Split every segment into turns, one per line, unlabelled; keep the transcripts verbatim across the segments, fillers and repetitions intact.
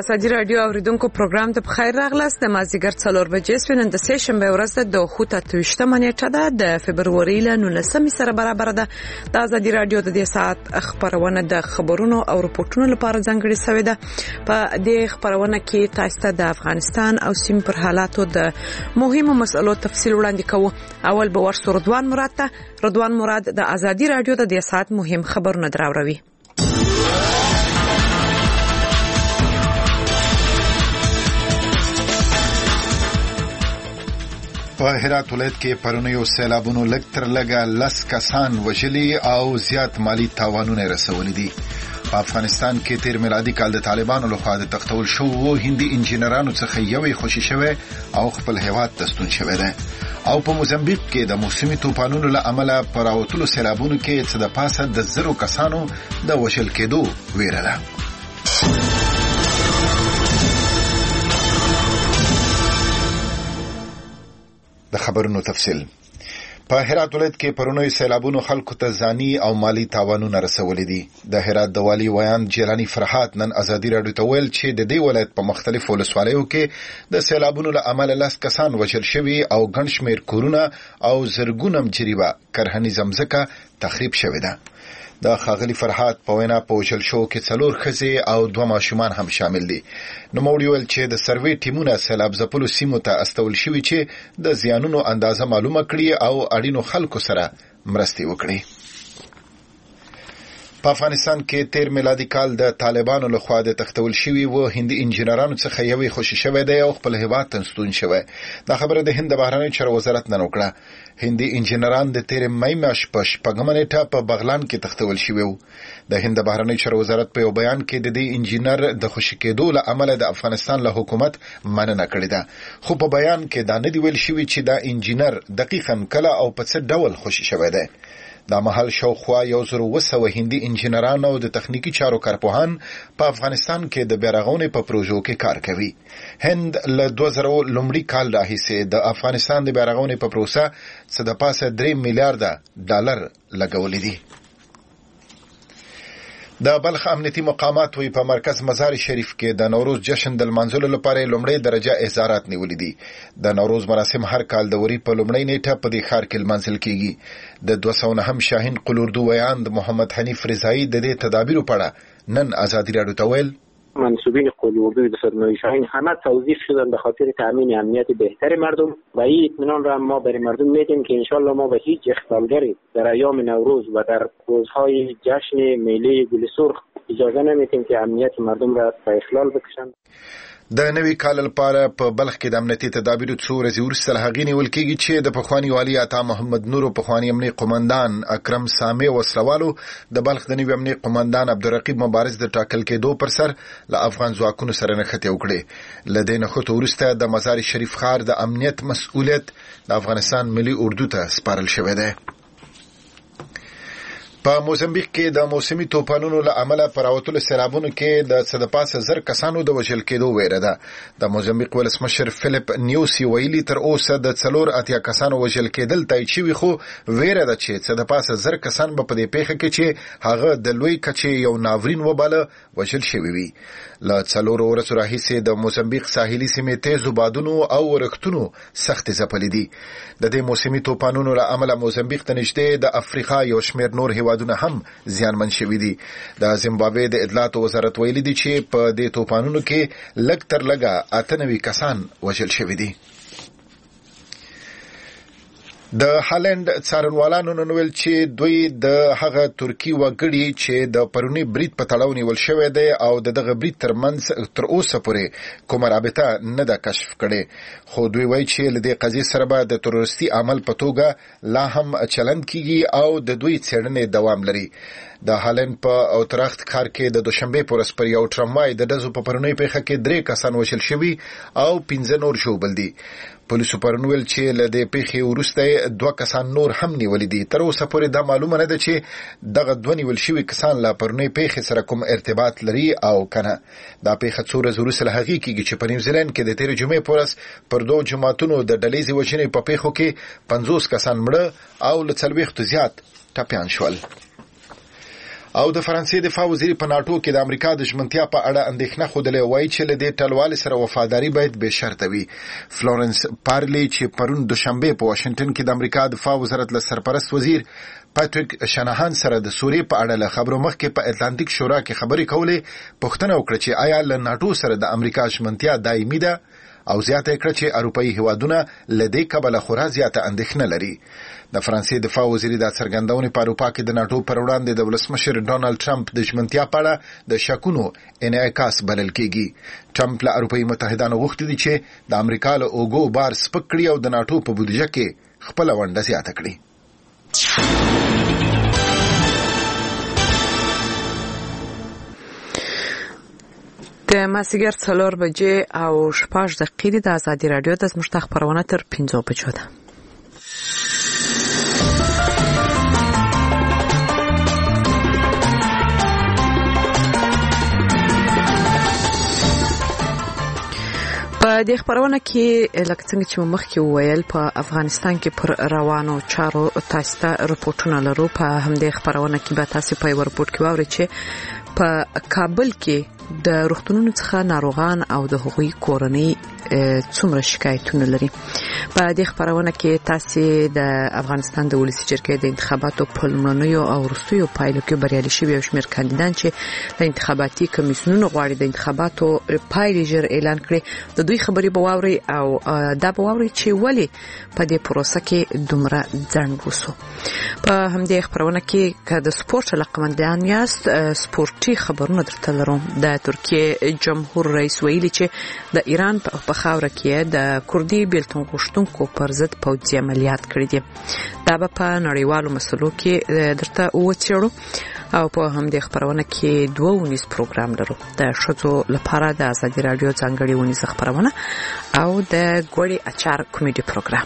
ازادي رادیو اوریدونکو پروګرام ته بخیر راغلاست. د مازیګر څلور بجې سوینند سه شنبه ورځ د خوته توشتمه نیټه ده د فبروري ل نولسمې سره برابر ده. د ازادي رادیو د دې ساعت خبرونه د خبرونو او رپورټونو لپاره ځانګړي شوې ده. په دې خبرونه کې تاسو ته د افغانستان او سیمې پر حالاتو د مهمو مسلو تفصیل وړاندې کوو. اول به ورسره رضوان مراد ته رضوان مراد د ازادي رادیو د دې ساعت مهم خبرونه دراوړي.
په هرات ولایت کې پرونیو سیلابونو لږ تر لږه لس کسان وژلي او زیات مالی تاوانونه رسولي دي. په افغانستان کې تیر میلادي کال د طالبانو لخوا د تختول شوو هندي انجینرانو څخه یوې خوشي شوه او خپل هیواد ته ستون شوه ده. او په موزمبیق کې د موسمي طوفانونو له امله پراوتلو سیلابونو کې څه د پاسه د زرو کسانو د وژل کېدو ویره ده. د خبرونو تفصیل. په هرات ولایت کې پرونی سیلابونو خلکو ته ځاني او مالی تاوانونه رسولي دي. د هرات د والی ویان جیلانی فرحات نن ازادي رادیو ته ویل چې د دې ولایت په مختلفو ولسوالیو کې د سیلابونو له امله لاس کسان وژل شوي او ګڼ شمېر کورونه او زرګونه مجریبه کرهنیزه ځمکه تخریب شوې ده. د خاغلی فرحات په وینا په وشل شو کې څلور ښځې او دوه ماشومان هم شامل دي. نو موږ ویل چې د سروې ټیمونه سیلاب ځپلو سیمو ته استول شوي چې د زیانونو اندازه معلومه کړي او اړینو خلکو سره مرستې وکړي. په افغانستان کې تیر میلادي کال د طالبانو لخوا د تختول شوي و هندي انجینرانو څخه یوې خوشي شوه دی او خپل هیواد ته ستون شوه. دا خبره د هند بهرنی چارو وزارت نن وکړه. هندي انجینران د تیر مې میاشت په شپږمه نیټه په بغلان کې تختول شوي وو. د هند بهرنی چارو وزارت په یو بیان کې د دې انجینر د خوشي کېدو له امله د افغانستان له حکومت مننه کړې ده. خو په بیان کې دا نه دی ویل شوی چې دا انجینر دقیقاً کله او په څه ډول خوشي شوی دی. دا محل شاوخوا یو زر و سوه هندي انجینران او د تخنیکی چارو کارپوهان په افغانستان کې د بیارغونې په پروژو کې کار کوي. هند له دوه زره لومړي کال راهیسې د افغانستان د بیارغونې په پروسه څه د پاسه درې میلیارډ ډالر لګولې دي. د بلخ امنیتي مقامات وی په مرکز مزار شریف کې د نوروز جشن د لمانځلو لپاره لومړی درجه احضارات نیولې دي. د نوروز مراسم هر کال د وری په لومړی نیټه په دې ښار کې لمانځل کیږي. د دوه سوه نهم شاهین قلوردو ویان د محمد حنیف رضایی د دې تدابیرو په اړه نن ازادي رادیو ته ویل
منصوبین قلوردو به سرمایه شاهین همه توظیف شدن به خاطر تامین امنیت بهتر مردم و این اطمینان را ما برای مردم میدیم که انشالله ما به هیچ اختلالگری در ایام نوروز و در روزهای جشن میله گل سرخ اجازه نمیدیم که امنیت مردم را به اخلال بکشند.
د نوي کال لپاره په بلخ کې د امنیتي تدابیرو څو ورځې وروسته له هغې نیول کېږي چې د پخواني والي عطا محمد نور او پخواني امنیتي قومندان اکرم سامي وسلوالو د بلخ د نوي امنیتي قومندان عبدالرقیب مبارز د ټاکل کېدو پر سر له افغان ځواکونو سره نښتې وکړې. له دې نښتو وروسته د مزار شریف ښار د امنیت مسؤلیت د افغانستان ملي اردو ته سپارل شوی دی. په موزمبیق کې د موسمي طوفانونو له امله پراوتلو سیلابونو کې د څه د پاسه زر کسانو د وژل کېدو ویره ده. د موزمبیق ولسمشر فلیپ نیوسی ویلي تر اوسه د څلور اتیا کسانو وژل کېدل تایید شوي، خو ویره ده چې څه د پاسه زر کسان به په دې پیښه کې چې هغه د لوی کچې یو ناورین وباله وژل شوي وي. له څلورو ورځو راهیسې د موزمبیق ساحلي سیمې تیزو بادونو او ورښتونو سختې ځپلې دي. د دې موسمي طوفانونو له امله موزمبیق ته نږدې د افریقا یو شمېر نور هیوادونه هم زیانمن شوي دي. د زیمبابوې د اطلاعاتو وزارت ویلي دي چې په دې طوفانونو کې لږ تر لږه اته نوي کسان وژل شوي دي. د هالند څارنوالانو نن ویل چې دوی د هغه ترکی وګړي چې د پرونی برید په تړاو نیول شوی دی او د دغه برید ترمنځ تر اوسه پورې کومه رابطه نه ده کشف کړې، خو دوی وایي چې له دې قضیې سره به د تروریستي عمل په توګه لا هم چلند کیږي او د دوی څېړنې دوام لري. د هالند په اوتراخت ښار کې د دوشنبه په ورځ پر یو ټرموای د ډزو په پرونی پیښه کې درې کسان وژل شوي او پنځه نور ژوبل دي. پولیسو پرون ویل چې له دې پیښې وروسته دوه کسان نور هم نیولي دي. تر اوسه پورې دا معلومه نه ده چې دغه دوه نیول شوي کسان له پرونی پیښې سره کوم ارتباط لري او کنه. دا پیښه څو ورځې وروسته له هغې کېږي چې په نیوزیلند کې د تېرې جمعې په ورځ پر دوو جوماتونو د ډلهیزې وژنې په پیښو کې پنځوس کسان مړه او له څلوېښتو زیات ټپیان شول. او د فرانسې دفاع وزیر په ناتو کې د امریکا د ژمنتیا په اړه اندېښنه خوده وایي چې له دې ټلوالې سره وفاداری باید به شرط وي. فلورنس پارلی چې پرون دوشنبه په واشنگټن کې د امریکا دفاع وزارت له سرپرست وزیر پاتریک شناهان سره د سوریې په اړه له خبرو مخکې په اتلانتیک شورا کې خبرې کولې، پوښتنه وکړه چې آیا له ناتو سره د امریکا ژمنتیا دایمي ده او زیاته کړه چې اروپאי هیوادونه لدې کبله خورا زیاته اندېښنه لري. د فرانسې دفاع وزیر د څرګندونې په اروپا کې د ناتو پر وړاندې د ولسمشر ډونالد ټرمپ د ژمنتیا په اړه د شکونو انعکاس بلل کېږي. ټرمپ له اروپאי متحدانو غوښتي دي چې د امریکا له اوګو بار سپک کړي او د ناتو په بودیجه کې خپل ونډه زیاته کړي.
د مازدیګر څلور بجې او شپږ دقیقې د ازادي رادیو د زموږ خبرونه تر پنځو بجو ده. په دې خبرونه کې لکه څنګه چې مخکې وویل په افغانستان کې پر روانو چارو تاسو ته رپورټونه لرو. په همدې خبرونه کې به تاسو په یو رپورټ کې واورئ چې په کابل کې د روغتونونو څخه ناروغان او د هغوی کورنۍ څومره شکایتونه لري. په دې خبرونه کې تاسو د افغانستان د ولسی جرګې د انتخاباتو په لومړنیو او وروستیو پایلو کې بریالي شوي یو شمېر کاندیدان چې د انتخاباتي کمیسیونونو غواړي د انتخاباتو پایلې ژر اعلان کړي د دوی خبرې به واوري او دا به واوري چې ولې په دې پروسه کې دومره ځنډ وسو. په همدې خبرونه کې که د سپورت لقمندان یاست سپورتي خبرونه درته لرم. د ترکیه جمهور رئیس ویلي چې د ایران په خاوره کې د کوردي بیلتون غوښتونکو پر ضد پوځي عملیات کړي دي. دا به په نړیوالو مسلو کې درته وڅېړو او په همدې خبرونه کې دوه ونیز پروګرام لرو. د ښځو لپاره د ازادي رادیو ځانګړي ونیز خبرونه او د ګوړې اچار کمیډي پروګرام.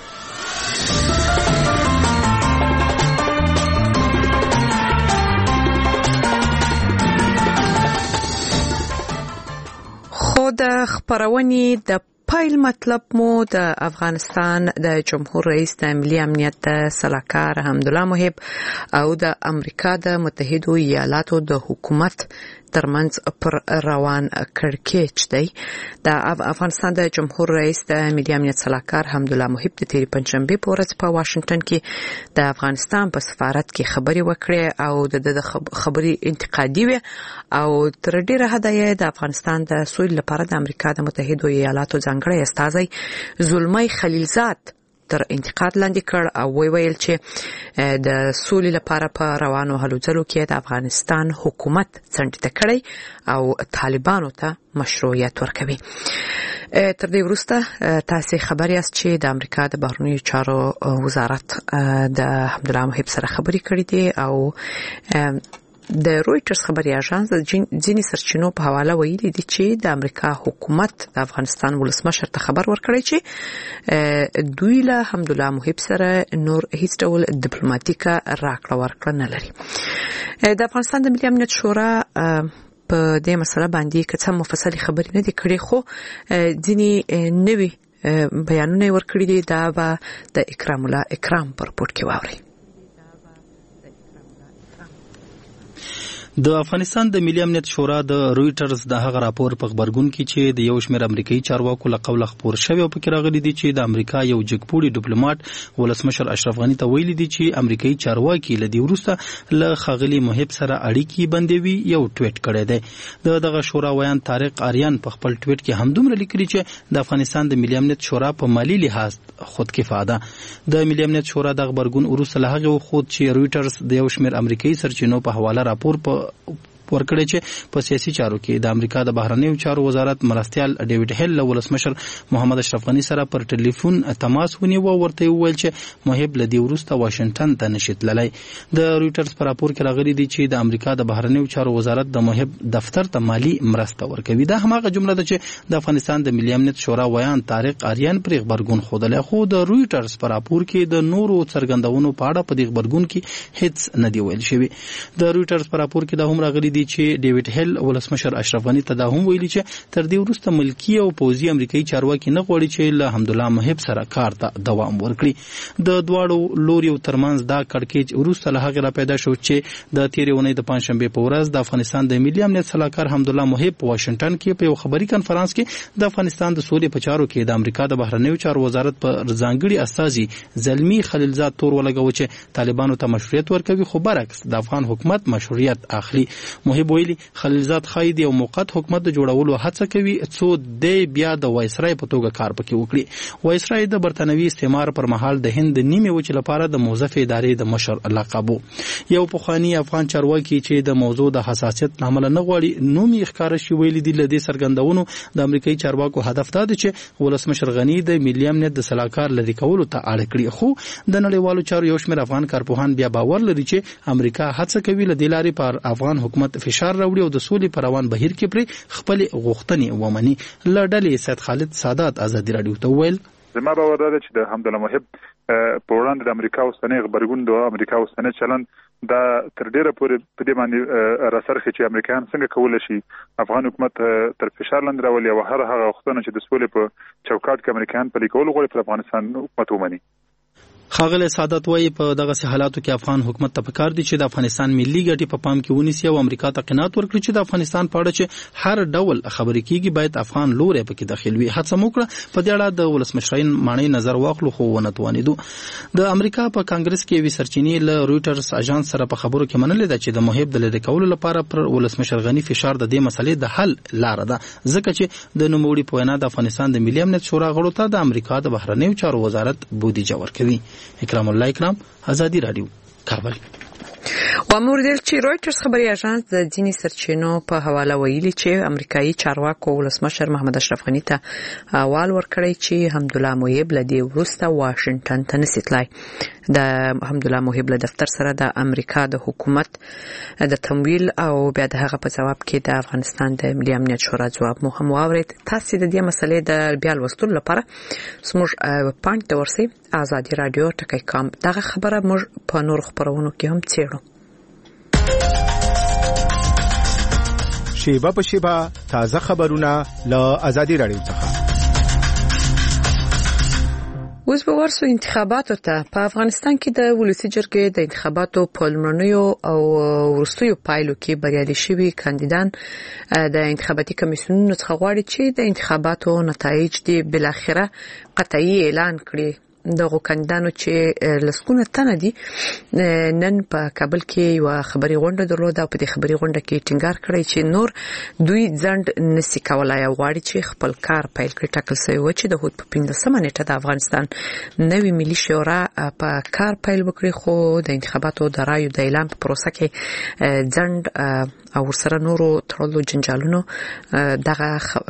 خو د خبرونې د پایل مطلب مو د افغانستان د جمهور رئیس د ملي امنیت د سلاکار حمدالله محب او د امریکا د متحدو ایالاتو د حکومت ترمنځ پر روان کړکېچ دی. د افغانستان د جمهور رئیس د ملي امنیت سلاکار حمدالله محب د تیری پنځشنبه په ورځ په واشنگټن کې د افغانستان په سفارت کې خبري وکړې او د خبري انتقادي وي او تر ډیره حده د افغانستان د سولې لپاره د امریکا د متحدو ایالاتو ځانګړی استازی زلمی خلیلزاد تر انتقاد لاندې کړ او وی ویل چې د سولې لپاره په روانو هلو ځلو کې د افغانستان حکومت څنډه کړی او طالبانو ته مشروعیت ورکوي. تر دې وروسته تاسو خبر یاست چې د امریکا د بهرنیو چارو وزارت د حمدالله محب سره خبرې کړې دي او د رويټرز خبري اژانس د ځینې سرچینو په حواله ویلي دي چې د امریکا حکومت د افغانستان ولسمشر ته خبر ورکړی چې دوی له حمدالله محب سره نور هیڅ ډول ډیپلوماټیکه راکړه ورکړه نه لري. د افغانستان د ملي امنیت شورا په دې مسله باندې که څه مفصلي خبرې نه دي کړې خو ځینې نوي بیانونه ورکړي دي. دا به د اکرام الله اکرام پر پورت کې واوري.
د افغانستان د ملي امنیت شورا د رويټرز د هغه راپور په خبرګون کې چې د یو شمېر امریکایي چارواکو له قوله خبر شوی او پکې راغلي دي چې د امریکا یو جګپوړي ډیپلوماټ ولسمشر اشرف غنی ته ویلي دي چې امریکایي چارواکي له دې وروسته له ښاغلي محب سره اړیکې بندوي. یو ټویټ کړی دی. د دغه شورا ویان طارق آریان په خپل ټویټ کې همدومره لیکلي چې د افغانستان د ملي امنیت شورا په مالی لحاظ خودکفا ده. د ملي امنیت شورا د خبرګون وروسته له هغه وخت چې رويټرز د یو شمېر امریکایي سرچینو په حواله راپور په ورکړی چې په سیاسي چارو کې د امریکا د بهرنیو چارو وزارت مرستیال ډیوډ هیل له ولسمشر محمد اشرف غنی سره پر ټلیفون تماس ونیو او ورته وویل چې محب له دې وروسته واشنگټن ته نشي تللی. د رويټرز په راپور کې راغلي دي چې د امریکا د بهرنیو چارو وزارت د محب دفتر ته مالی مرسته ورکوي. دا هماغه جمله ده چې د افغانستان د ملي امنیت شورا ویان طارق آریان پر خبرګون خوده. خو د رويټرز په راپور کې د نورو څرګندونو په اړه په دې خبرګون کې هیڅ نه دی ویل شوی. د رويټرز په راپور کې دا هم راغلي دي دي چې ډیوډ هیل ولسمشر اشرف غنی ته دا هم ویلي چې تر دې وروسته ملکی او پوځي امریکایي چارواکي نه غواړي چې له حمدالله محب سره کار ته دوام ورکړي. د دواړو لوریو ترمنځ دا کړکېچ وروسته له هغې را پیدا شو چې د تېرې اونۍ د پنجشنبې په ورځ د افغانستان د ملي امنیت سلاکار حمدالله محب په واشنګټن کې په یو خبري کنفرانس کې د افغانستان د سولې په چارو کې د امریکا د بهرنیو چارو وزارت په ځانګړي استازي زلمی خلیلزاد تور ولګاوه چې طالبانو ته مشروعیت ورکوي، خو برعکس د افغان حکومت مشروعیت اخلي. محب ویلي خلیلزاد ښایي د یو موقت حکومت د جوړولو هڅه کوي څو دی بیا د وایسرای په توګه کار پکې وکړي. وایسرای د برتانوي استعمار پر مهال د هند د نیمې وچې لپاره د موظف ادارې د مشر لقب. یو پخوانی افغان چارواکي چې د موضوع د حساسیت لامل نه غواړي نوم یې ښکاره شي ویلي دي له دې څرګندونو د امریکایي چارواکو هدف دا دی چې ولسمشر غنی د ملي امنیت د سلاکار لري کولو ته اړ کړي. خو د نړیوالو چارو یو شمېر افغان کارپوهان بیا باور لري چې امریکا هڅه کوي له دې لارې پر افغان حکومت فشار راوړي او د سولې پر روان بهیر کې پرې خپلې غوښتنې ومني. له ډلې سید خالد سادات ازادي راډیو ته وویل
زما باور دا چې د حمدالله محب په وړاندې د امریکا اوسنۍ غبرګون د امریکا اوسنۍ چلن دا تر ډیره پورې په دې باندې راڅرخي چې امریکایان څنګه کولی شي افغان حکومت تر فشار لاندې راولي او هر هغه غوښتنه چې د سولې په چوکاټ کې امریکایان پلي کول غواړي پر افغانستان حکومت ومني.
ښاغلی سعادت وایي په دغسې حالاتو کې افغان حکومت ته پکار دي چې د افغانستان ملي ګټې په پام کې ونیسي او امریکا ته قناعت ورکړي چې د افغانستان په اړه چې هر ډول خبرې کیږي باید افغان لوری پکې داخل وي. هڅه مو کړه په دې اړه د ولسمشرین ماڼۍ نظر واخلو خو ونه توانېدو. د امریکا په کانګرس کې یوې سرچینې له رویټرز اژانس سره په خبرو کې منلې ده چې د محب د لرې کولو لپاره پر ولسمشر غني فشار د دې مسلې د حل لاره ده، ځکه چې د نوموړي په وینا د افغانستان د ملي امنیت شورا غړو ته د امریکا د بهرنیو چارو وزارت بودیجه ورکوي. اکرام الله ازادي راډیو کابل.
واموردل چې رویټرز خبري اژانس د ځینې سرچینو په حواله ویلي چې امریکایي چارواکو ولسمشر محمد اشرف غني ته احوال ورکړی چې حمدالله محب له دې وروسته واشنګټن ته نشي تلای. د حمدالله محب له دفتر سره د امریکا د حکومت د تمویل او بیا د هغه په جواب کې د افغانستان د ملي امنیت شورا جواب مو هم واورید. تاسو د دې مسلې د بیا لوستلو لپاره زموږ پاڼې ته ورسئ ازادي راډیو ټکی کام. دغه خبره موږ په نور خبرونو کې هم څېړو.
شیبه په شیبه تازه خبرونه له ازادي راډیو څخه.
اوس به ورسو انتخاباتو ته. په افغانستان کې د ولسی جرګې د انتخاباتو په لومړنیو او وروستیو پایلو کې بریالي شوي کاندیدان د انتخاباتي کمیسیونونو څخه غواړي چې د انتخاباتو نتایج دې بلاخره قطعي اعلان کړي. دغه کاندیدانو چې لسکونه تنه دي نن په کابل کې یو خبري غونډه درلوده او په دې خبري غونډه کې ټینګار کړی چې نور دوی ځند نسی کولای او غواړي چې خپل کار پیل کړي. ټاکل شوی و چې د هوت په پنځمه نیټه د افغانستان نوی ملي شورا په کار پیل وکړي، خو د انتخاباتو د رایو د اعلان په پروسه کې ځند او سره نورو تړلو جنجالونو دغه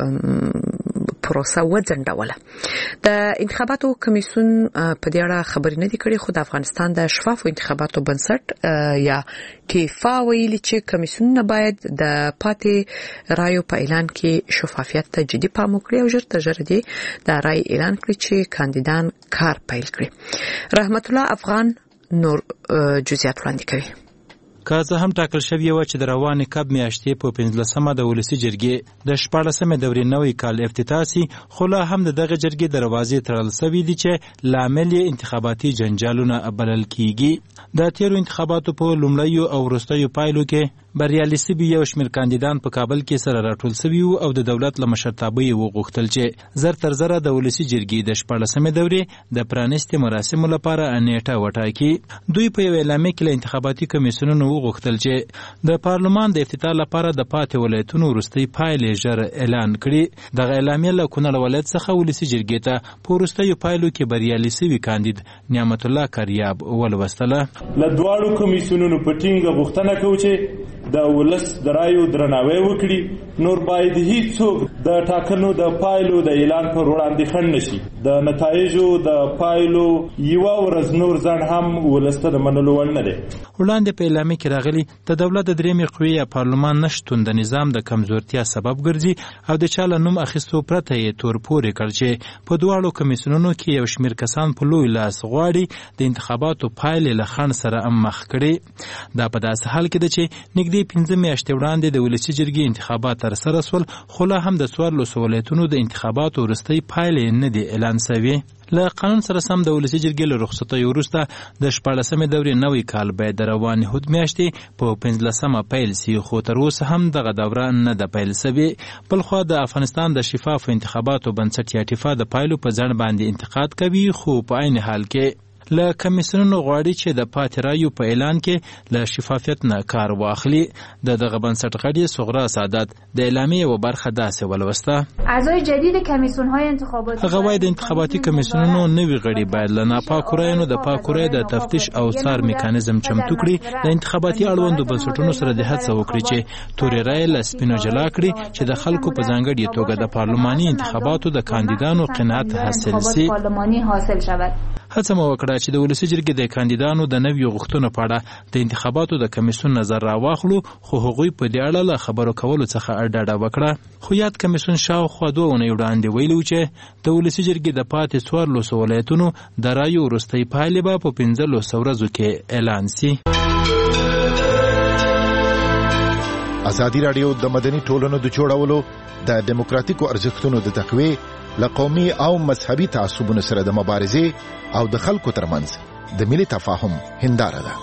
پروسه وځنډوله. د انتخاباتو کمیسیون په دې اړه خبرې نه دي کړې، خو د افغانستان د شفافو انتخاباتو بنسټ یا ټیفا ویلي چې کمیسیونونه باید د پاتې رایو په اعلان کې شفافیت ته جدي پام وکړي او ژر تر ژره دې د رای اعلان کړي چې کاندیدان کار پیل کړي. رحمت الله افغان نور جزئیات وړاندې کوي.
که زه هم ټاکل شوی و چې د روانې کب میاشتې په پنځلسمه د ولسي جرګې د شپاړسمې دورې نوی کال افتتاح سي، خو لا هم د دغه جرګې دروازې تړل شوي دي چې لامل یې انتخاباتي جنجالونه بلل کیږي. د تیرو انتخاباتو په لومړیو او وروستیو پایلو کې بریالي سوي یو شمېر کاندیدان په کابل کې سره راټول سوي وو او د دولت له مشرتابه یې وغوښتل چې زر تر زره د ولسي جرګې د شپاړسمې دورې د پرانیستې مراسمو لپاره نیټه وټاکي. دوی په یو اعلامیه کې له انتخاباتي کمیسیونونو وغوښتل چې د پارلمان د افتتاح لپاره د پاتې ولایتونو وروستۍ پایلې ژر اعلان کړي. دغه اعلامیه له کونړ ولایت څخه ولسي جرګې ته په وروستیو پایلو کې بریالي سوي کاندید نعمت الله کریاب ولوستله.
له دواړو کمیسیونونو په ټینګه غوښتنه کوو چې د ولس د رایو درناوی وکړي. نور باید هیڅوک د ټاکنو د پایلو د اعلان پر وړاندې خنډ نشي. د نتایجو د پایلو یوه ورځ نور ځنډ هم ولس ته د منلو وړ نه دی.
وړاندې په اعلامیه کې راغلي د دولت د درېیمې قوې یا پارلمان نشتون د نظام د کمزورتیا سبب ګرځي او د چا له نوم اخیستو پرته یې تور پورې کړ چې په دواړو کمیسیونونو کې یو شمېر کسان په لوی لاس غواړي د انتخاباتو پایلې له خنډ سره هم مخ کړي. دا په داسې حال کې ده چې نږدې نږدې پنځه میاشتې وړاندې د ولسي جرګې انتخابات ترسره شول، خو لا هم د څوارلسو ولایتونو د انتخاباتو وروستۍ پایلې نه دي اعلان شوې. له قانون سره سم د ولسي جرګې له رخصتۍ وروسته د شپاړسمې دورې نوی کال باید د روانې هود میاشتې په پنځلسمه پیل سي، خو تر اوسه هم دغه دوره نه ده پیل شوې. بلخوا د افغانستان د شفافو انتخاباتو بنسټ یا ټیفا د پایلو په ځنډ باندې انتقاد کوي، خو په عین حال کې له کمیسیونونو غواړي چې د پاتې رایو په اعلان کې له شفافیت نه کار واخلي. د دغه بنسټ غړي صغرا سعادت د اعلامیې یوه برخه داسې ولوسته.
اعضای جدید کمیسیون‌های انتخاباتی
هغه وایي د انتخاباتي کمیسیونونو نوي غړي باید له ناپاکو رایو د پاکو رایو د تفتیش او څار میکانیزم چمتو کړي. د انتخاباتي اړوندو بنسټونو سره د هڅه وکړي چې تورې رایې له سپینو جلا کړي چې د خلکو په ځانګړې توګه د پارلماني انتخاباتو د کاندیدانو قناعت حاصل شي. هڅه مو وکړه چې د ولسي جرګې د کاندیدانو د نویو غوښتنو په اړه د انتخاباتو د کمیسیون نظر راواخلو، خو هغوی په دې اړه له خبرو کولو څخه ډډه وکړه. خو یاد کمیسیون شاوخوا دوه اونۍ وړاندې ویلي و چې د ولسي جرګې د پاتې څوارلسو ولایتونو د رایو وروستۍ پایلې به په پنځلسو ورځو کې اعلان سي.
ازادي راډیو د مدني ټولنو د جوړولو د دیموکراتیکو ارزښتونو د تقویې له قومي او مذهبي تعصبونو سره د مبارزې او د خلکو ترمنځ د ملي تفاهم هنداره ده.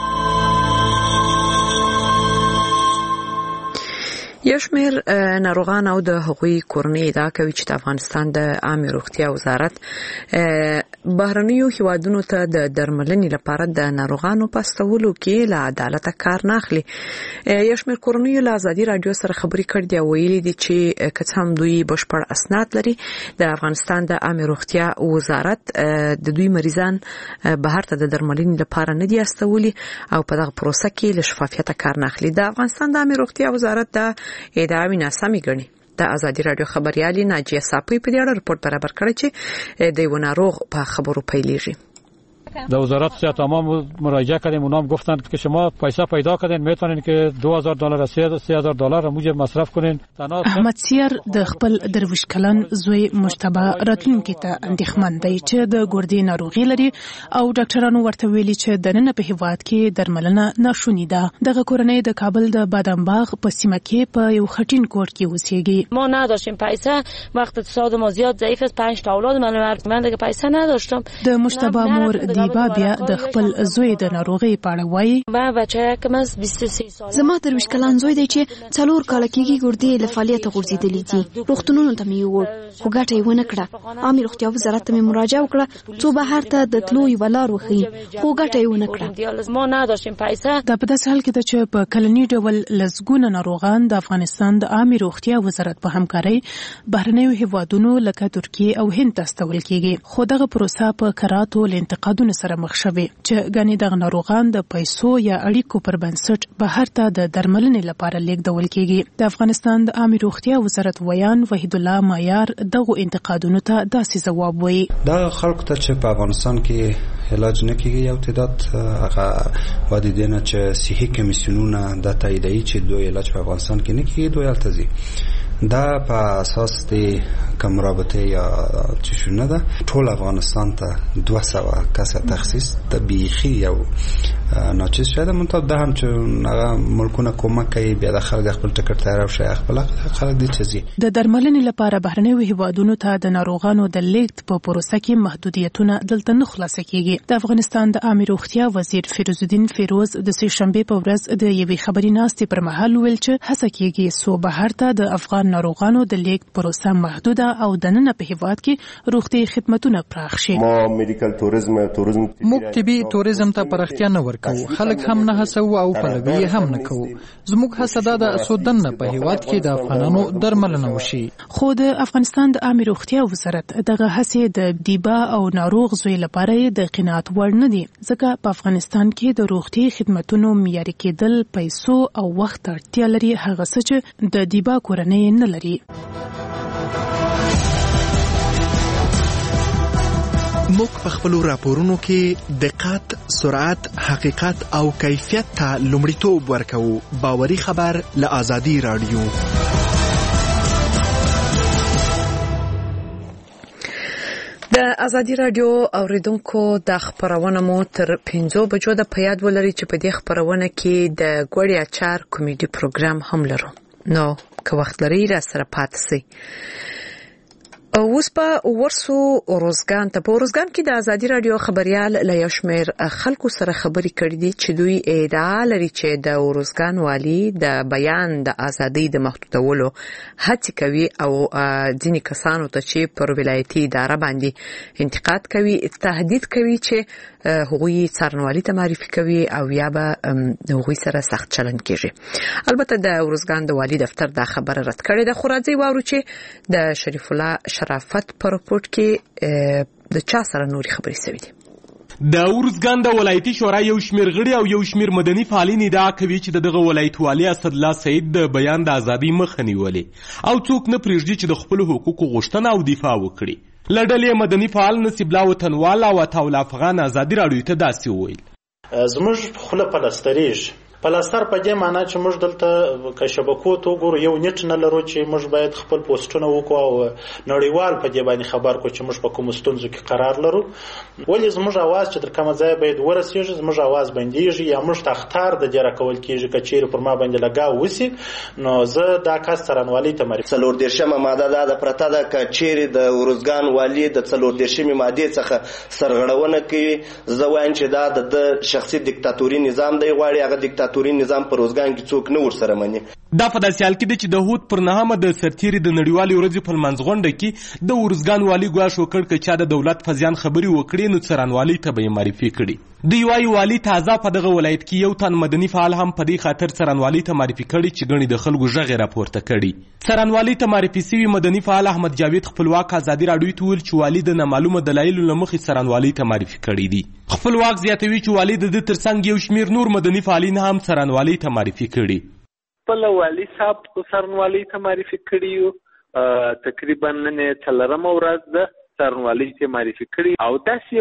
یو شمېر ناروغان او د هغوی کورنۍ ادعا کوي چې د افغانستان د عامې روغتیا وزارت بهرنیو هیوادونو ته د درملنې لپاره د ناروغانو په استولو کې له عدالته کار نه اخلي. یو شمېر کورنیو له ازادي راډیو سره خبرې کړې دي او ویلي دي چې که څه هم دوی بشپړ اسناد لري، د افغانستان د عامې روغتیا وزارت د دوی مریضان بهر ته د درملنې لپاره نه دي استولي او په دغه پروسه کې له شفافیته کار نه اخلي. د افغانستان د عامې روغتیا وزارت د ادعاوې ناسمې ګڼي. د ازادي راډیو خبريالي ناجیه صافی په دې اړه رپورټ برابر کړی چې د یو ناروغ په خبرو پیلېږي.
در وزارت صحت عامه مراجعه کردیم، اونا هم گفتن که شما پیسه پیدا کردین میتونین که دو هزار دلار از سه هزار دلار رو موجب مصرف کنین.
احمد سیر د خپل درویش کلن زوی مجتبی راتلونکي ته اندېښمن دی چې د ګردې ناروغي لري او ډاکټرانو ورته ویلي چې د نن په هیواد کې درملنه ناشونې ده. دغه کورنۍ د کابل د بادام باغ په سیمه کې په یو خټین کور کې اوسېږي.
ما نداشتیم پیسه، وقت اقتصاد ما زیاد ضعیف است، پنج تا اولاد من من دیگه پیسه نداشتم.
د مجتبی مور دیبا بیا د خپل زوی د ناروغي په اړه وایي.
ما بچه کم از بیست و سه سال
زما درویش کلن زوی دی چې څلور کاله کېږي ګردې له فعالیت غورځېدلې دي. روغتونونو ته مې یووړ خو ګټه یې ونه کړه. عامې روغتیا وزارت ته مې مراجعه وکړه څو بهر ته د تلو یوه لار وښیي خو ګټه یې ونه کړه.
ما نداشتیم پیسه.
دا په داسې حال کې ده چې په کلني ډول لسګونه ناروغان د افغانستان د عامې روغتیا وزارت په همکارۍ بهرنیو هیوادونو لکه ترکیه او هند ته استول کېږي. خو دغه پروسه په کراتو له انتقادونو سره مخ شوې چې ګڼې دغه ناروغان د پیسو یا اړیکو پر بنسټ بهر ته د درملنې لپاره لیږدول کېږي. د افغانستان د عامې روغتیا وزارت ویان وحید الله مایار دغه انتقادونو ته داسې ځواب وایي.
دا خلکو ته چې په افغانستان کې علاج نه کېږي یو تعداد هغه وادي دینه چې صحي کمیسیونونه د تاییدوي چې دوی علاج په افغانستان کې نه کېږي، دوی هلته ځي. دا په اساس د کوم رابطه یا چې شونه ده ټول افغانستان ته دوه سوه کسه تخصیص طبيعي یو ناچیز شده منتها ده هم چې هغه ملکونه کومک کوي بیا د خلک خپل ټکټ تیار او شي خپل خلک دي چې
د درملنې لپاره بهرنیو هیوادونو ته د ناروغانو د لیږد په پروسه کې محدودیتونه دلته نه خلاص کیږي. د افغانستان د عامې روغتیا وزیر فیروز الدین فیروز د سه شنبه په ورځ د یوې خبري ناستې پر مهال ویل چې هڅه کیږي سو بهر ته د افغان ناروغانو د لیږد پروسه محدوده او د نن په هیواد کې روغتي خدماتونه پراخ شي.
ما میډیکل توریزم توریزم
موږ طبي توریزم ته پراختیا نه ورکو، خلک هم نه هڅو او پلوي هم نه کوو. زموږ هڅه دا ده څو دنه په هیواد کې د افغانانو درملنه وشي.
خو د افغانستان د عامې روغتیا وزارت دغه هڅې د دیبا او ناروغ زوی لپاره د قناعت وړ نه دي، ځکه په افغانستان کې د روغتي خدماتونو معیاري کېدل پیسو او وخت اړتیا لري، هغه څه چې د دیبا کورنۍ نه لري.
موږ په خپلو راپورونو کې دقت، سرعت، حقیقت او کیفیت ته لومړیتوب ورکوو. باوري خبر له ازادي راډیو.
د ازادي رادیو اوریدونکو د خبرونه مو تر پنځو بجو د پیاد ولري چې په دې خبرونه کې د ګوړی اچار کمیډي پروګرام هم لرو. نو که وخت لري را سره پاتې سي. اوس په ورسو روزګان ته په روزګان کې د ازادي رادیو خبريال له یشمیر خلکو سره خبري کړې دي چې دوی ادعا لري چې د روزګان والی د بیان د ازادۍ د محدودولو هڅه کوي او ځینې کسانو ته چې پر ولایتي اداره باندې انتقاد کوي تهدید کوي چې هغوی څارنوالي ته معرفي کوي او یا به هغوی سره سخت چلند کیږي. البته د روزګان د والی دفتر دا خبره رد کړې ده. خو راځي واورو چې د شریف الله شرافت پر رپورت کې د چا سره نوري خبرې شوې دي.
د ورزګان د ولایتي شورا یو شمیر غړي او یو شمیر مدني فعالین ادعا کوي چې دغه ولایت والي اسدالله سعید د بیان د ازادۍ مخه نیولې او څوک نه پرېږدي چې د خپل حقوقو غوښتنه او دفاع وکړي. لړلې مدني فعال نصیب الله وطنوال او عطاءالله افغان ازادي راډیو ته داسې وویل:
زموږ خوله پلستریږي. پلاستر په دې معنی چې موږ دلته که شبکو ته وګورو یو نیټ نه لرو چې موږ باید خپل پوسټونه وکړو او نړیوال په دې باندې خبر کو چې موږ په کوم ستونزو کې قرار لرو. ولې زموږ आवाज چې تر کومه ځای باید ورسیږي زموږ आवाज بنديږي یا موږ تختار د جره کول کېږي که چیرې پر ما باندې لګاو وسی نو زه دا کس څرنوالي ته معرفي
څلور دیرشمه ماده دا د پرته ده که چیرې د ورزګان والی د څلور دیرشمې مادې څخه سرغړونه کوي زه وایم چې دا د شخصي دیکتاتوري نظام دی غواړي هغه دیکتاتوري نظام پر روزګان کې څوک نه ورسره مني.
دا په داسې حال کې دی چې د هود پر نهمه د سرتیري د نړیوالې ورځې په لمانځ غونډه کې د ورزګان والي ګواښ وکړ که چا د دولت په زیان خبرې وکړي نو څرنوالۍ ته به یې معرفي کړي. دوی وایي والي تازه په دغه ولایت کې یو تن مدني فعال هم په دې خاطر څرنوالۍ ته معرفي کړي چې ګڼې د خلکو غږ یې راپورته کړي. څرنوالۍ ته معرفي سوي مدني فعال احمد جاوید خپلواک ازادي راډیو ته ویل چې والي د نامعلومه دلایلو له مخې څرنوالۍ ته معرفي کړي دي. خپلواک زیاتوي چې والي د ده ترڅنګ یو شمیر نور مدني فعالین هم څرنوالۍ ته معرفي کړي.
خپل والي صاحب څرنوالۍ ته معرفي کړي یو تقریبا نن څلورمه ورځ ده څرنوالۍ ته معرفي کړي او داسې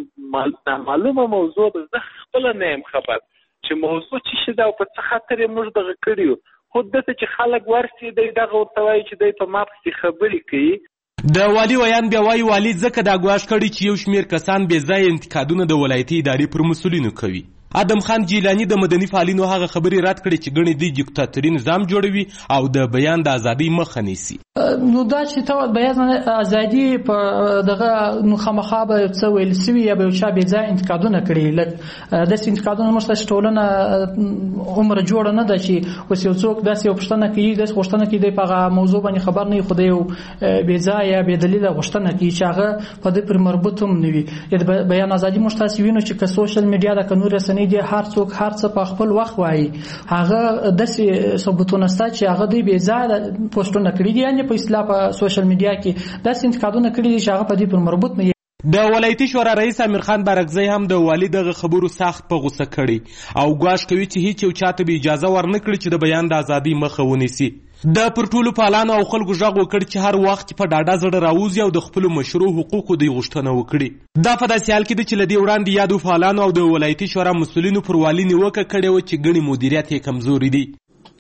یو معلومه موضوع ده زه خپله نه یم خبر چې موضوع څه شي ده او په څه خاطر یې موږ دغه کړي یو. خو دته چې خلک ورسي دی دغه ورته وایي چې دی په ما پسې خبرې کوي.
د والي ویان بیا وایي والي ځکه دا ګواښ کړی چې یو شمیر کسان بې ځایه انتقادونه د ولایتي ادارې پر مسؤلینو کوي. ادم خان جیلانی د مدني فعالینو هغه خبرې رد کړې چې ګڼې دوی دیکتاتوري نظام جوړوي او د بیان د ازادۍ مخه نیسي.
نو دا چې ته بیان ازادي په دغه نو خامخا به څه ویل سوي یا به چا بې ځایه انتقادونه کړي. لکه داسې انتقادونه موږ ته ټولنه عمر جوړه نه ده چې اوس یو څوک داسې یو پوښتنه کوي داسې غوښتنه کوي دی په هغه موضوع باندې خبر نه وي خو د یو بې ځایه بې دلیله غوښتنه کوي چې هغه په دې پورې مربوط هم نه وي. یا د بیان ازادي موږ تاسې وینو چې که سوشل میډیا ده که نور رسنۍ دی هر څوک هر څه په خپل وخت وایي هغه داسې ثبوتونه شته چې هغه دوی بې ځایه پوسټونه کړي دي یعنې په اصطلاح په سوشل میډیا کې داسې انتقادونه کړي دي چې هغه په دې پورې مربوط نه وي.
د ولایتي شورا رئیس امیر خان بارکزی هم د والي دغه خبرو سخت په غوسه کړي او ګواښ کوي چې هیڅ یو چاته به اجازه ورنه کړي چې د بیان د ازادۍ مخه ونیسي. د پر ټولو فعالانو او خلکو غږ وکړ چې هر وخت په ډاډه زړه راوځي او د خپلو مشروع حقوقو د غوښتنه وکړي. دا په داسې حال کې دی چې له دې وړاندې یادو فعالانو او د ولایتي شورا مسؤلینو پر والي نیوکه کړې وه چې ګڼې مدیریت یې کمزوري دی.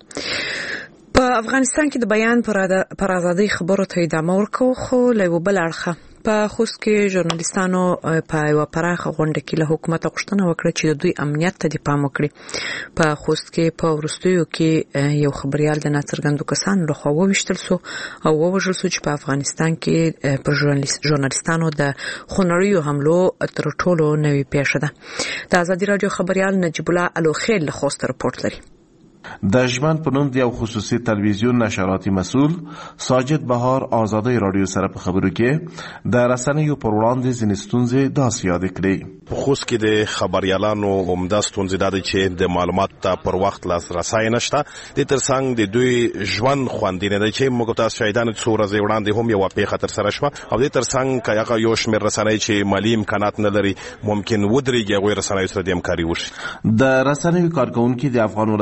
په افغانستان کې د بیان پر ازادۍ خبرو ته ادامه ورکوو خو له یوه بل اړخه په خوست کې ژورنالیستانو په یوه پراخه غونډه کې له حکومته غوښتنه وکړه چې د دوی امنیت ته دې پام وکړي. په خوست کې په وروستیو کې یو خبریال د ناڅرګندو کسانو لخوا وویشتل سو او ووژل سو چې په افغانستان کې پر ژورنالیستانو د خونړیو حملو تر ټولو نوې پیښه ده. د ازادي راډیو خبریال نجیب الله الوخیل له خوست رپورټ لري.
د ژوند په نوم د یو خصوصي تلویزیون نشراتي مسؤل ساجد بهار ازادي راډیو سره په خبرو کې د رسنیو پر وړاندې ځینې ستونزې داسې یاد کړې.
په خوست کې د خبريالانو عمده ستونزې دا ده چې د معلومات ته پر وخت لاسرسی نشته. د ترڅنګ د دوی ژوند خوندي نه دی چې موږ تاسو شاهدان څو ورځې وړاندې هم یو پیښه تر سره شوه او د ترڅنګ که هغه یو شمېر رسنۍ چې مالي امکانات نه لري ممکن ودرېږي هغوی رسنیو سره د همکاري وشي.
د رسنیو کارکونکي د افغان ولسمشر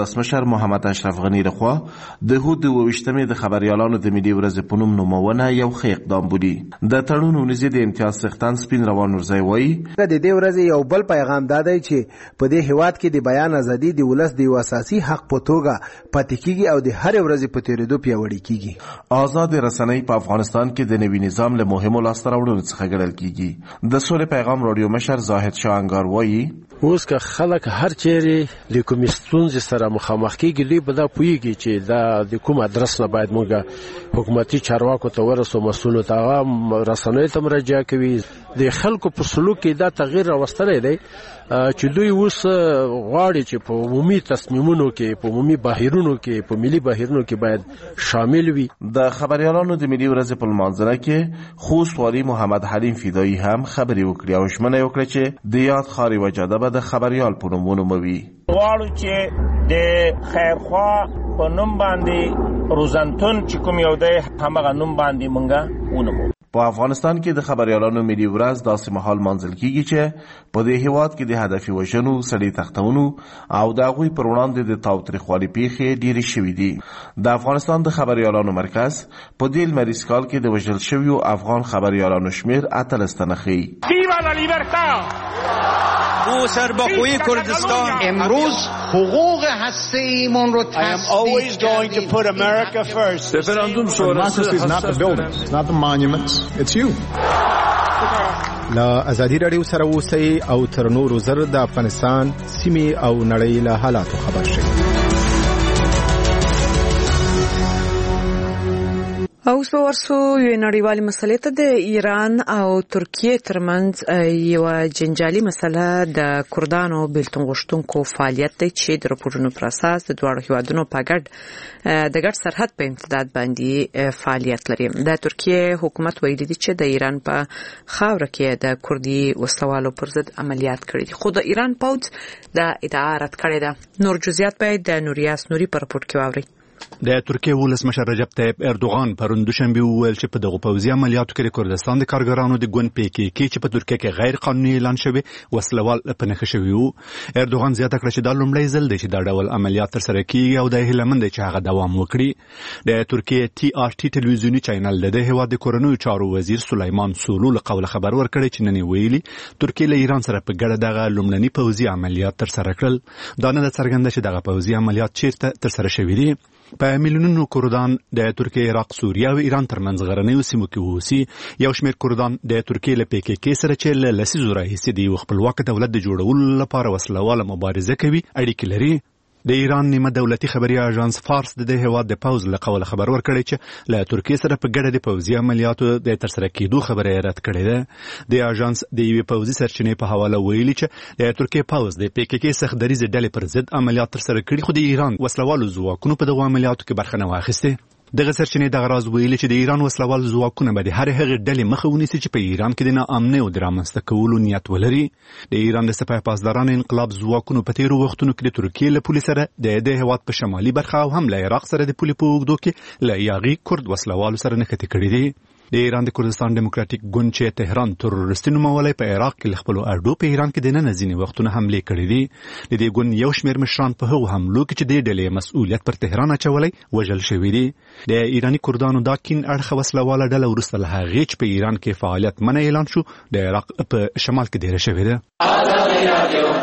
محمد اشرف غنی رخوا د هود د وشتمې د خبريالانو د ملي ورځ په نوم نومونه یو ښه اقدام بودی. د تړون ونیزي د امتیاز څښتن سپین روان ورځي وایي
د دې ورځې یو بل پیغام دا دی چې په دې هیواد کې د بیان ازادي د ولس د اساسي حق په توګه پاتې کیږي او د هر ورځې په تیریدو پیاوړی کیږي.
آزاد رسنۍ په افغانستان کې د نوي نظام له مهمو لاسته راوړنو څخه ګڼل کیږي. د سولې پیغام رادیو مشر زاهد شاه انګار وایي
اوس که خلک هر چیرې د کوم ستونزې سره مخامخ کیږي دوی به دا پوهیږي چې دا د کوم ادرس نه باید موږ حکومتي چارواکو ته ورسو، مسؤلو ته هغه رسنیو ته مراجعه کوي. د خلکو په سلوک کې دا تغییر راوستلی دی چې دوی اوس غواړي چې په عمومي تصمیمونو کې، په عمومي بهیرونو کې، په ملي بهیرونو کې باید شامل وي.
د خبريالانو د ملي ورځې په لمانځنه کې خوست والي محمد حلیم فدایی هم خبري وکړي او ژمنه وکړه چې د یاد ښار یوه جاده به د خبريال په نوم ونوموي.
غواړو چې د خیرخوا په نوم باندې روزنتون چې کوم یو دی همغه نوم باندې مونږه ونومو.
په افغانستان کې د خبريالانو ملي ورځ داسې مهال مانځل کیږي چې په دې هیواد کې د هدفي وژنو، سړي تختونو او د هغوی پر وړاندې د تاوتریخوالي پیښې ډېرې شوې دي. د افغانستان د خبريالانو مرکز په دې لمریز کال کې د وژل شویو افغان خبريالانو شمېر اتلس تنه ښیي.
او سرباخوی کردستان
امروز حقوق هسته‌ایمون رو تصدیق کردیم.
رفراندوم شورای
is not the buildings, it's not the monuments, it's you. لا ازادي رادیو سره اوسئ او تر نورو زر د افغانستان سیمې او نړۍ له حالاتو خبر شئ.
اوس به ورسو یو نړیوالې مسلې ته. د ایران او ترکیې ترمنځ یو جنجالي مسله د کردانو بیلتون غوښتونکو فعالیت دی چې د راپورونو پر اساس د دواړو هیوادونو په ګډ د ګډ سرحد په امتداد باندې فعالیت لري. د ترکیې حکومت ویلي دی چې د ایران په خاوره کې د کردي وسلوالو پر ضد عملیات کړي دي، خو د ایران پوځ د ادعا رد کړې ده. نور جزئیات باید د نوریاس نوري په راپور کې واورئ.
د ترکیې ولسمشر رجب طیب اردوغان پرون دوشنبه وویل چې په دغه پوځي عملیاتو کې د کردستان د کارګرانو د ګوند پی کې کې چې په ترکیه کې غیر قانوني اعلان شوی وسلوال په نښه شوی وو. اردوغان زیاته کړه چې دا لومړی ځل دی چې دا ډول عملیات تر سره کیږي او د هیلمند چې هغه دوام وکړي. د ترکیې ټي آر ټي ټلویزیونی چینل د هیواد د کورنیو چارو وزیر سلیمان سولو له قوله خبر ورکړی چې نن ویلي ترکیه له ایران سره په ګډه دغه لومړني پوځي عملیات تر سره کړل. دا نه څرګنده چې دغه پوځي عملیات چیرته تر سره شوی دي. په میلیونونو کردان د ترکیه، عراق، سوریه او ایران ترمنځ غرنیو سیمو کې اوسي. یو شمېر کردان د ترکیې له پی کې کې سره چې له لسیزو راهیسې د یو خپلواک دولت د جوړولو لپاره وسلواله مبارزه کوي اړیکې لري. د ایران نیمه دولتي خبري اژانس فارس د دې هیواد د پوز له قوله خبر ورکړی چې له ترکیې سره په ګډه د پوځي عملیاتو د تر سره کېدو خبره رد کړې ده. د اژانس د یوې پوځي سرچینې په حواله ویلي چې د ترکیې پوز د پی کې کې سخت دریځ ډلې پر ضد عملیات تر سره کړي، خو د ایران وسلوالو ځواکونو په دغه عملیاتو کې برخه نه واخیسته. دغه سرچینې دغه راز ویلي چې د ایران وسلوال ځواکونه به د هر هغه ډلې مخه ونیسي چې په ایران کې د ناامنۍ او د رامنځته کولو نیت ولري. د ایران د سپاه پاسدارانو انقلاب ځواکونو په تیرو وختونو کې د ترکیې له پولې سره د دې هیواد په شمالي برخه او هم له عراق سره د پولې په اوږدو کې له یاغي کرد وسلوالو سره نښتې کړي دي. د ایران د کردستان ډیموکراتیک ګوند چې تهران تروریستي نومولی په عراق کې له خپلو اډو په ایران کې دننه ځینې وختونه حملې کړي دي. د دې ګوند یو شمېر مشران په هغو حملو کې چې د ډلې مسؤلیت پر تهران اچولی وژل شوي دي. د ایراني کردانو دا کین اړخه وسلواله ډله وروسته له هغې چې په ایران کې فعالیت منع اعلان شو د عراق په شمال کې دیره شوې ده.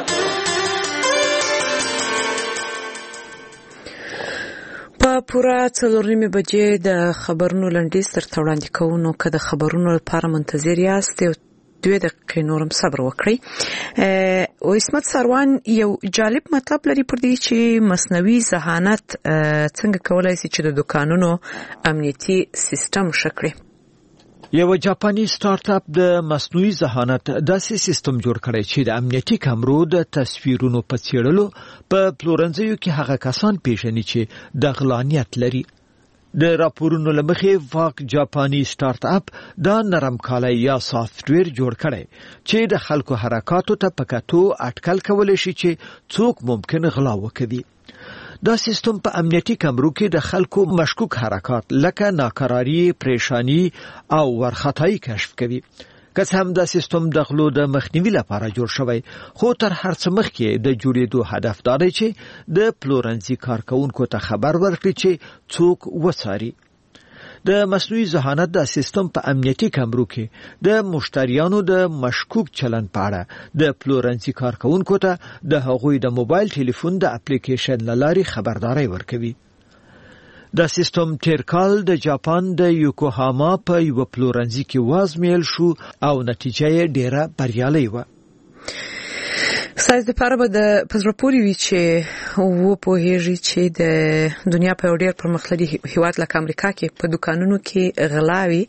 په پوره څلور نیمې بجې د خبرونو لنډیز درته وړاندې کوو، نو که د خبرونو لپاره منتظر یاست دوه دقیقې نورم صبر وکړئ. او اسمت سروان یو جالب مطلب لري پر دې چې مصنوعي ذهانت څنګه کولای شي چې د دکانونو امنیتي سیستم ښه کړي.
یو جاپانی سٹارټ اپ د مصنوعي ذهانت داسې سیستم جوړ کړی چې د امنیتي کامرو د تصویرونو په څېړلو په پلورنځیو کې هغه کسان پیژني چې د غلا نیت لري. د راپورونو له مخې واک جاپانی سٹارټ اپ دا نرم کالی یا سافټویر جوړ کړی چې د خلکو حرکاتو ته په کتو اټکل کولی شي چې څوک ممکن غلا وکړي. دا سیستم په امنیتي کامرو کې د خلکو مشکوک حرکات لکه ناکراری، پریشانی او ورخطایی کشف کوي. که څه هم دا سیستم د غلو د مخنیوي لپاره جوړ شوی خو تر هر څه مخکې د جوړېدو هدف دا دی چې د پلورنځي کارکونکو ته خبر ورکړي چې څوک وڅاري. د مصنوعي ذهانت د سیستم په امنیتي کمرو کې د مشتریانو د مشکوک چلن په اړه د پلورنځي کارکونکو ته د هغوی د موبایل ټلیفون د اپلیکیشن له لارې خبرداري ورکوي. دا سیستم تیر کال د جاپان د یوکوهاما په یو پلورنځي کې وازمیل شو او نتیجه یې ډیره بریالۍ و.
سایز د پاره به د پزرپوري وی چې و په هیږي چې د دنیا په ډیر پرمختللي هیواد لکه امریکا کې په دکانونو کې غلاوي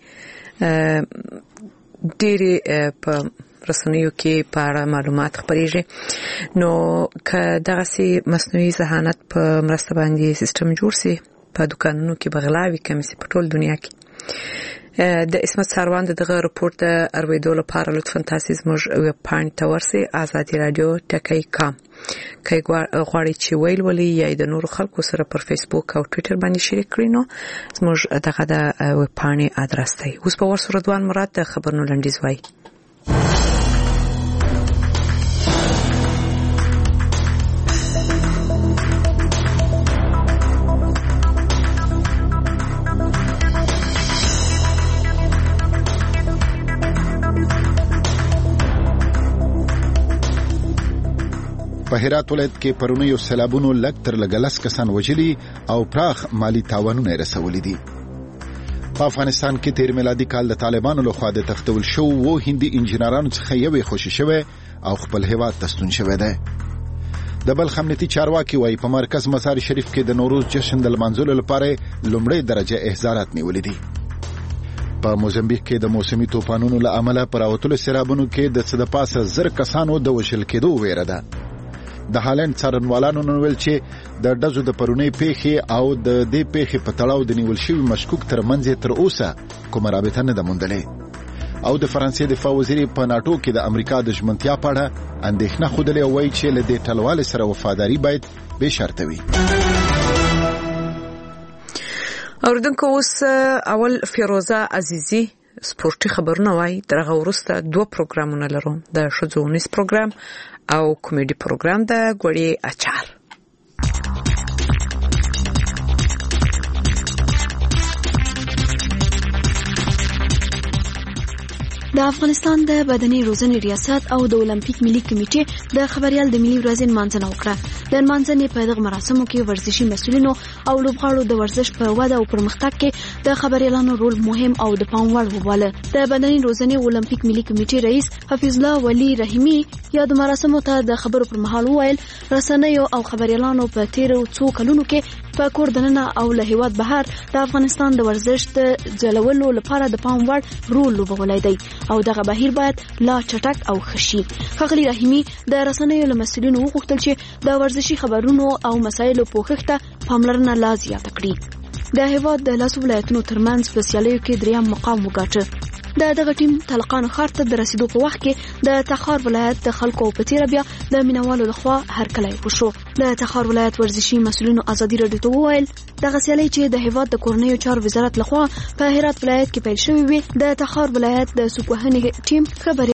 ډېر په رسنیو کې په معلومات خبريږي نو که دغه سي مصنوعي ذهانت په مرسته باندې سیستم جوړ سي په دکانونو کې بغلاوي کم سي په ټول دنیا کې. د اسمت ساروان دغه رپورت د ارویدو لپاره لطفاً تاسو زموږ ویب پاڼې ته ورسئ ازادي رادیو ټکی کام کای غواړئ چې ویل ولې یا د نورو خلکو سره پر فیسبوک او ټوئیټر باندې شریک کړئ نو زموږ دغه د ویب پاڼې ادرس دی. اوس په ورسره دوان مراد د خبرونو لنډیز وای.
په هرات ولایت کې پرونی یو سیلابونو لږ تر لږه لس کسان وژلي او پراخ مالی تاوانونه رسولي دي. په افغانستان کې تیر میلادي کال د طالبانو لخوا د تختول شو وو هندي انجنیرانو څخه یو خوشی شوی او خپل هیواد ته ستون شوی دی. د بلخ امنیتي چارواکي وایي په مرکز مزار شریف کې د نوروز جشن د لمانځلو لپاره لومړی درجه احضارات نیولې دي. په موزمبیک کې د موسمي طوفانونو له امله پر اوتلو سیلابونو کې د څه د پاسه زر کسانو د وژل کېدو ویره ده. د هالند څارنوالانو نن ویل چې د ډزو د پرونی پیښې او د دې پیښې په تړاو د نیول شوي مشکوک ترمنځ تر اوسه کومه رابطه نه ده موندلې. او د فرانسې دفاع وزیر په ناټو کې د امریکا د ژمنتیا په اړه اندېښنه ښودلې او وایي چې له دې ټلوالې سره وفاداري باید بې شرطه وي.
اوردونکو اوس اول فیروزه عزیزی سپورتي خبرونه وای. درغه ورسته دوه پروګرامونه لرو، د شذونیس پروګرام او کمیډي پروګرام د ګوړې اچار.
د افغانستان د بدني روزنې ریاست او د اولمپیک ملي کمیټې د خبريال د ملي ورځې نمانځنه وکړه. د نمانځنې په دغه مراسمو کې ورزشي مسؤلینو او لوبغاړو د ورزش په وده او پرمختګ کې د خبريالانو رول مهم او د پام وړ وباله. د بدني روزنې اولمپیک ملي کمیټې رئیس حفیظ الله ولی رحیمی یا د مراسمو ته د خبرو پر مهال وویل رسنیو او خبريالانو په تیرو څو کلونو کې په کور دننه او له هیواد بهر د افغانستان د ورزش د ځلولو لپاره د پام وړ رول لوبولی دی او دغه بهیر باید لا چټک او خشي. ښاغلي رحیمی د رسنیو له مسؤلینو وغوښتل چې د ورزشي خبرونو او مسایلو پوښښت ته پاملرنه لا زیاته کړي. د هیواد د لاسو ولایتونو ترمنځ په سیالیو کې دریم مقام وګاټه. د دغه ټیم تلقان ښار ته د رسیدو په وخت کې د تخار ولایت د خلکو په تیر بیا د مینوالو لخوا هرکلی وشو. د تخار ولایت ورزشي مسؤلینو ازادي رادیو ته وویل دغه سیالي چې د هیواد د کورنیو چارو وزارت لخوا په هرات ولایت کې پیل شوې وي د تخار ولایت د سوق وهنې ټیم خبري